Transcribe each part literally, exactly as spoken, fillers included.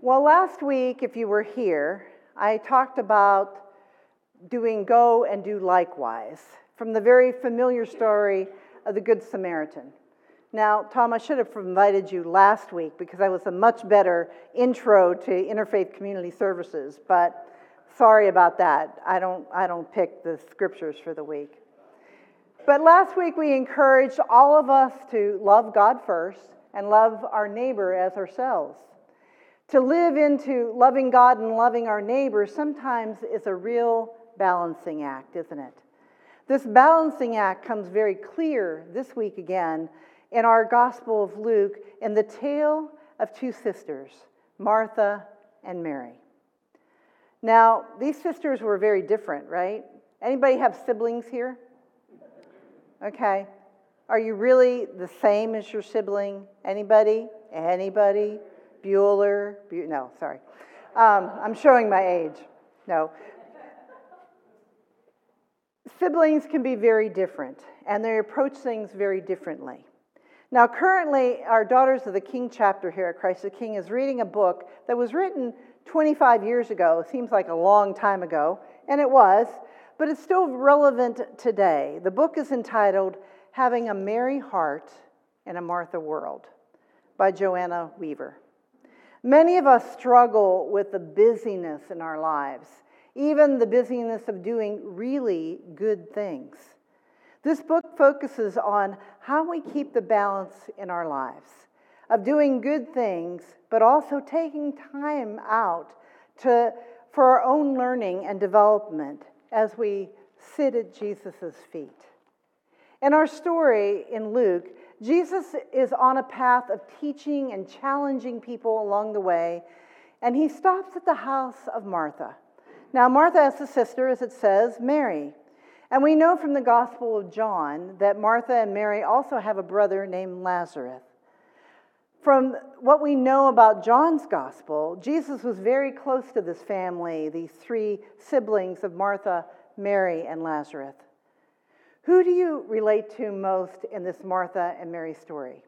Well, last week, if you were here, I talked about doing go and do likewise from the very familiar story of the Good Samaritan. Now, Tom, I should have invited you last week because I was a much better intro to Interfaith Community Services, but sorry about that. I don't, I don't pick the scriptures for the week. But last week we encouraged all of us to love God first and love our neighbor as ourselves. To live into loving God and loving our neighbor sometimes is a real balancing act, isn't it? This balancing act comes very clear this week again in our Gospel of Luke in the tale of two sisters, Martha and Mary. Now, these sisters were very different, right? Anybody have siblings here? Okay. Are you really the same as your sibling? Anybody? Anybody? Bueller? Bu- no, sorry. Um, I'm showing my age. No. Siblings can be very different, and they approach things very differently. Now, currently, our Daughters of the King chapter here at Christ the King is reading a book that was written twenty-five years ago. It seems like a long time ago, and it was, but it's still relevant today. The book is entitled Having a Mary Heart in a Martha World by Joanna Weaver. Many of us struggle with the busyness in our lives, even the busyness of doing really good things. This book focuses on how we keep the balance in our lives, of doing good things, but also taking time out to, for our own learning and development as we sit at Jesus' feet. In our story in Luke, Jesus is on a path of teaching and challenging people along the way, and he stops at the house of Martha. Now, Martha has a sister, as it says, Mary. And we know from the Gospel of John that Martha and Mary also have a brother named Lazarus. From what we know about John's Gospel, Jesus was very close to this family, these three siblings of Martha, Mary, and Lazarus. Who do you relate to most in this Martha and Mary story?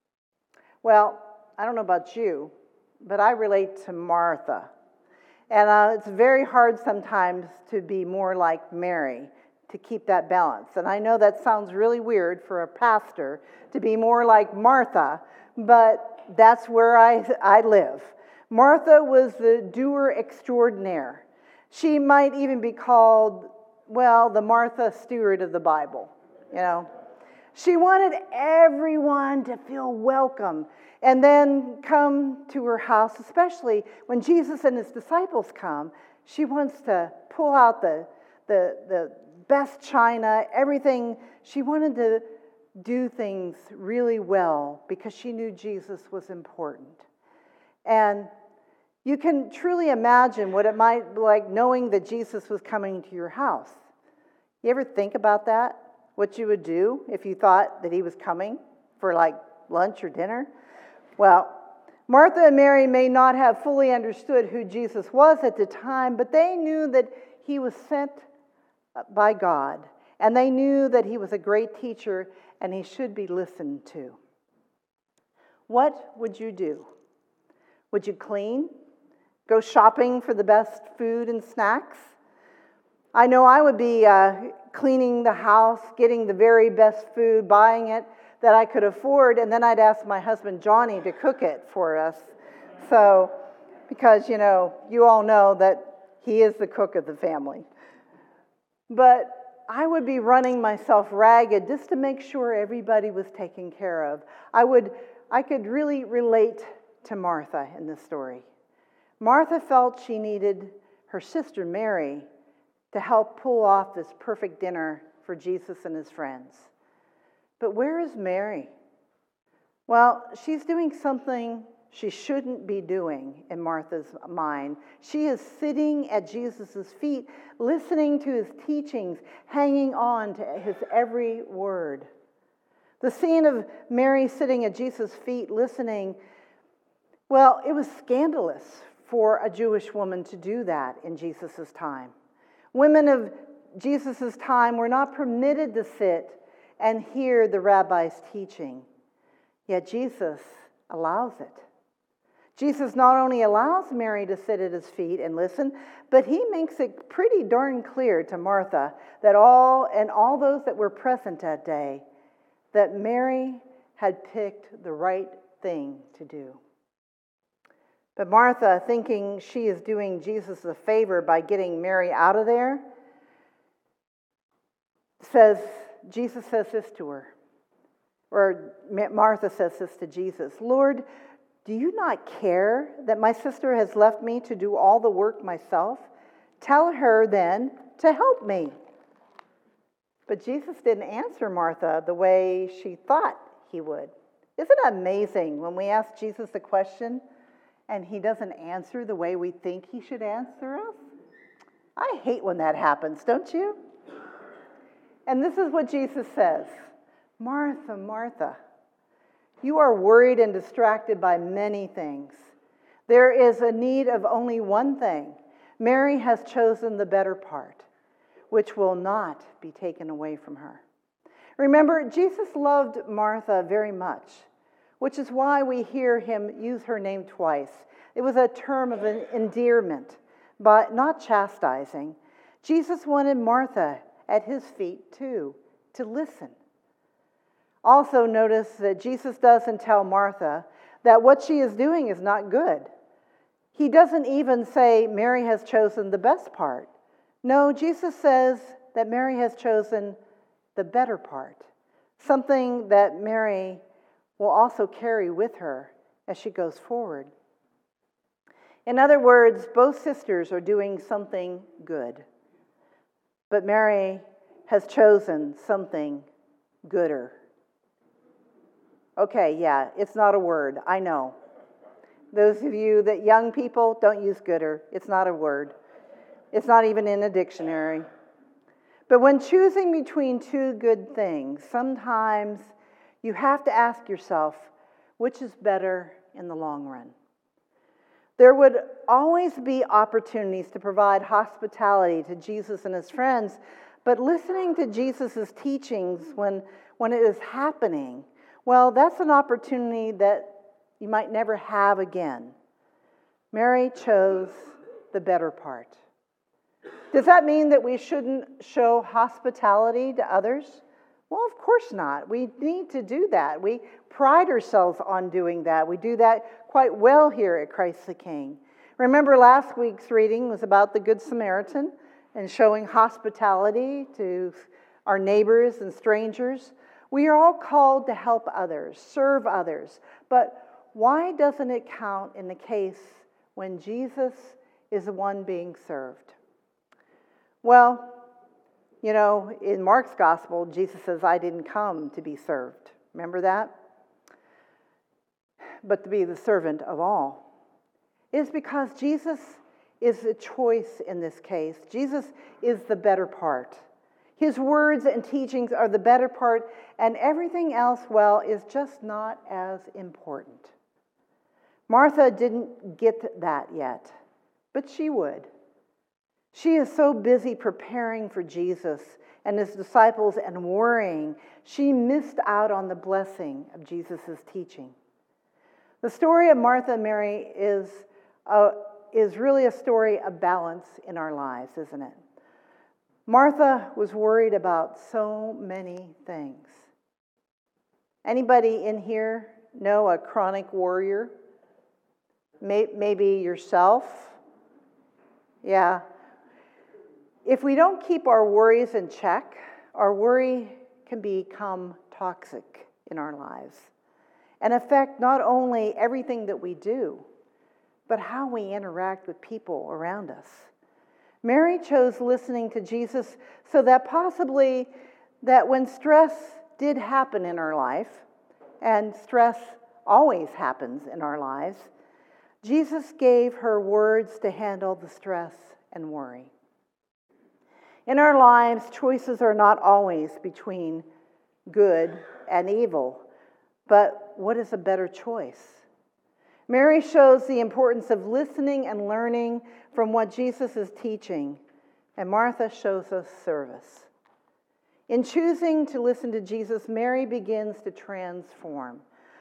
Well, I don't know about you, but I relate to Martha. And uh, it's very hard sometimes to be more like Mary, to keep that balance. And I know that sounds really weird for a pastor to be more like Martha, but that's where I, I live. Martha was the doer extraordinaire. She might even be called, well, the Martha Stewart of the Bible, you know. She wanted everyone to feel welcome and then come to her house, especially when Jesus and his disciples come. She wants to pull out the, the, the best china, everything. She wanted to do things really well because she knew Jesus was important. And you can truly imagine what it might be like knowing that Jesus was coming to your house. You ever think about that? What you would do if you thought that he was coming for like lunch or dinner? Well, Martha and Mary may not have fully understood who Jesus was at the time, but they knew that he was sent by God, and they knew that he was a great teacher and he should be listened to. What would you do? Would you clean? Go shopping for the best food and snacks? I know I would be uh, cleaning the house, getting the very best food, buying it that I could afford, and then I'd ask my husband Johnny to cook it for us. So, because, you know, you all know that he is the cook of the family. But I would be running myself ragged just to make sure everybody was taken care of. I would, I could really relate to Martha in this story. Martha felt she needed her sister Mary to help pull off this perfect dinner for Jesus and his friends. But where is Mary? Well, she's doing something she shouldn't be doing in Martha's mind. She is sitting at Jesus' feet, listening to his teachings, hanging on to his every word. The scene of Mary sitting at Jesus' feet, listening, well, it was scandalous for a Jewish woman to do that in Jesus' time. Women of Jesus' time were not permitted to sit and hear the rabbi's teaching. Yet Jesus allows it. Jesus not only allows Mary to sit at his feet and listen, but he makes it pretty darn clear to Martha that all and all those that were present that day that Mary had picked the right thing to do. But Martha, thinking she is doing Jesus a favor by getting Mary out of there, says, Jesus says this to her, or Martha says this to Jesus, Lord, do you not care that my sister has left me to do all the work myself? Tell her then to help me. But Jesus didn't answer Martha the way she thought he would. Isn't it amazing when we ask Jesus a question and he doesn't answer the way we think he should answer us? I hate when that happens, don't you? And this is what Jesus says, Martha, Martha, you are worried and distracted by many things. There is a need of only one thing. Mary has chosen the better part, which will not be taken away from her. Remember, Jesus loved Martha very much, which is why we hear him use her name twice. It was a term of endearment, but not chastising. Jesus wanted Martha at his feet too, to listen. Also notice that Jesus doesn't tell Martha that what she is doing is not good. He doesn't even say Mary has chosen the best part. No, Jesus says that Mary has chosen the better part, something that Mary will also carry with her as she goes forward. In other words, both sisters are doing something good, but Mary has chosen something gooder. Okay, yeah, it's not a word, I know. Those of you that young people, don't use gooder. It's not a word. It's not even in a dictionary. But when choosing between two good things, sometimes you have to ask yourself, which is better in the long run? There would always be opportunities to provide hospitality to Jesus and his friends, but listening to Jesus' teachings when, when it is happening, well, that's an opportunity that you might never have again. Mary chose the better part. Does that mean that we shouldn't show hospitality to others? Well, of course not. We need to do that. We pride ourselves on doing that. We do that quite well here at Christ the King. Remember last week's reading was about the Good Samaritan and showing hospitality to our neighbors and strangers. We are all called to help others, serve others. But why doesn't it count in the case when Jesus is the one being served? Well, you know, in Mark's gospel, Jesus says, I didn't come to be served. Remember that? But to be the servant of all. It's because Jesus is a choice in this case. Jesus is the better part. His words and teachings are the better part, and everything else, well, is just not as important. Martha didn't get that yet, but she would. She is so busy preparing for Jesus and his disciples and worrying, she missed out on the blessing of Jesus' teaching. The story of Martha and Mary is, a, is really a story of balance in our lives, isn't it? Martha was worried about so many things. Anybody in here know a chronic worrier? Maybe yourself? Yeah. If we don't keep our worries in check, our worry can become toxic in our lives and affect not only everything that we do, but how we interact with people around us. Mary chose listening to Jesus so that possibly that when stress did happen in our life, and stress always happens in our lives, Jesus gave her words to handle the stress and worry. In our lives, choices are not always between good and evil, but what is a better choice? Mary shows the importance of listening and learning from what Jesus is teaching, and Martha shows us service. In choosing to listen to Jesus, Mary begins to transform.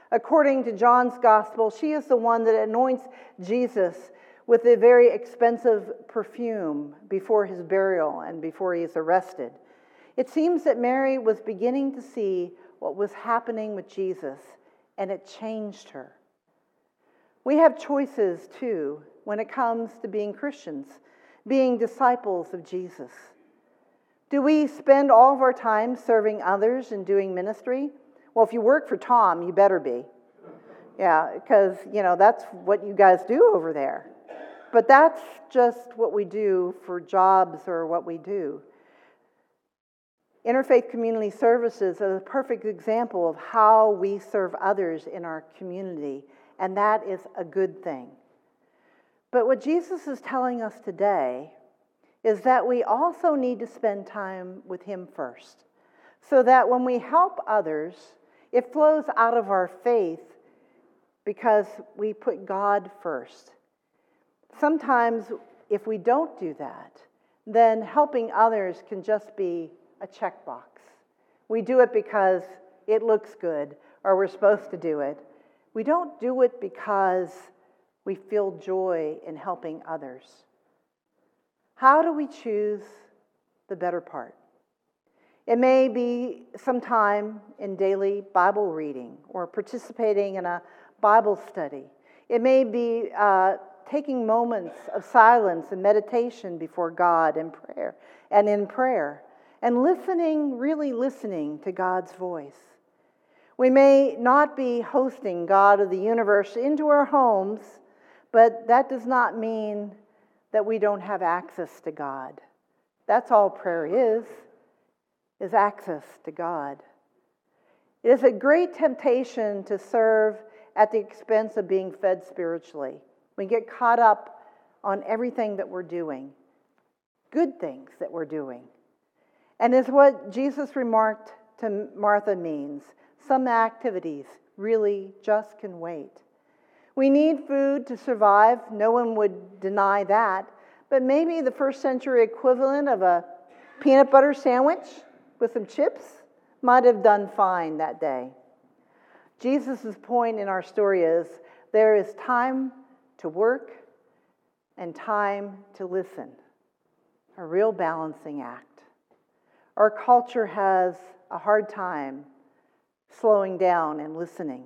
According to John's gospel, she is the one that anoints Jesus with a very expensive perfume before his burial and before he is arrested. It seems that Mary was beginning to see what was happening with Jesus, and it changed her. We have choices, too, when it comes to being Christians, being disciples of Jesus. Do we spend all of our time serving others and doing ministry? Well, if you work for Tom, you better be. Yeah, because, you know, that's what you guys do over there. But that's just what we do for jobs or what we do. Interfaith Community Services are a perfect example of how we serve others in our community, and that is a good thing. But what Jesus is telling us today is that we also need to spend time with Him first, so that when we help others, it flows out of our faith because we put God first. Sometimes if we don't do that, then helping others can just be a checkbox. We do it because it looks good or we're supposed to do it. We don't do it because we feel joy in helping others. How do we choose the better part? It may be some time in daily Bible reading or participating in a Bible study. It may be uh, taking moments of silence and meditation before God and prayer and in prayer and listening, really listening to God's voice. We may not be hosting God of the universe into our homes, but that does not mean that we don't have access to God. That's all prayer is, is access to God. It is a great temptation to serve at the expense of being fed spiritually. We get caught up on everything that we're doing, good things that we're doing. And is what Jesus remarked to Martha means. Some activities really just can wait. We need food to survive. No one would deny that. But maybe the first century equivalent of a peanut butter sandwich with some chips might have done fine that day. Jesus' point in our story is there is time to work and time to listen. A real balancing act. Our culture has a hard time slowing down and listening.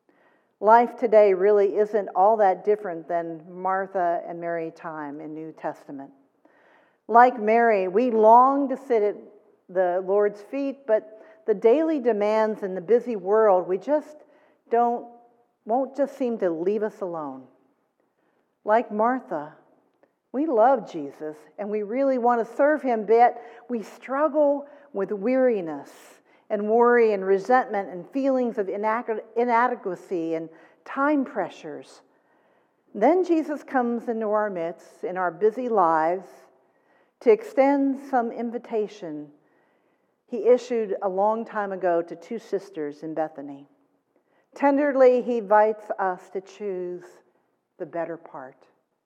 Life today really isn't all that different than Martha and Mary time in New Testament. Like Mary, we long to sit at the Lord's feet, but the daily demands in the busy world, we just don't, won't just seem to leave us alone. Like Martha, we love Jesus and we really want to serve Him, but we struggle with weariness and worry and resentment and feelings of inadequacy and time pressures. Then Jesus comes into our midst in our busy lives to extend some invitation He issued a long time ago to two sisters in Bethany. Tenderly, He invites us to choose the better part.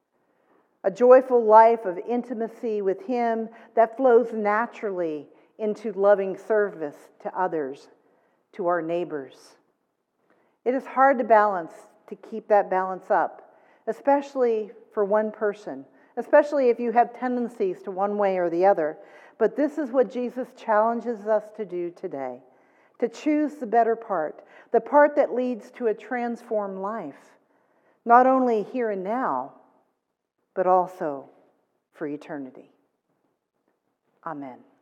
A joyful life of intimacy with Him that flows naturally into loving service to others, to our neighbors. It is hard to balance, to keep that balance up, especially for one person, especially if you have tendencies to one way or the other. But this is what Jesus challenges us to do today, to choose the better part, the part that leads to a transformed life, not only here and now, but also for eternity. Amen.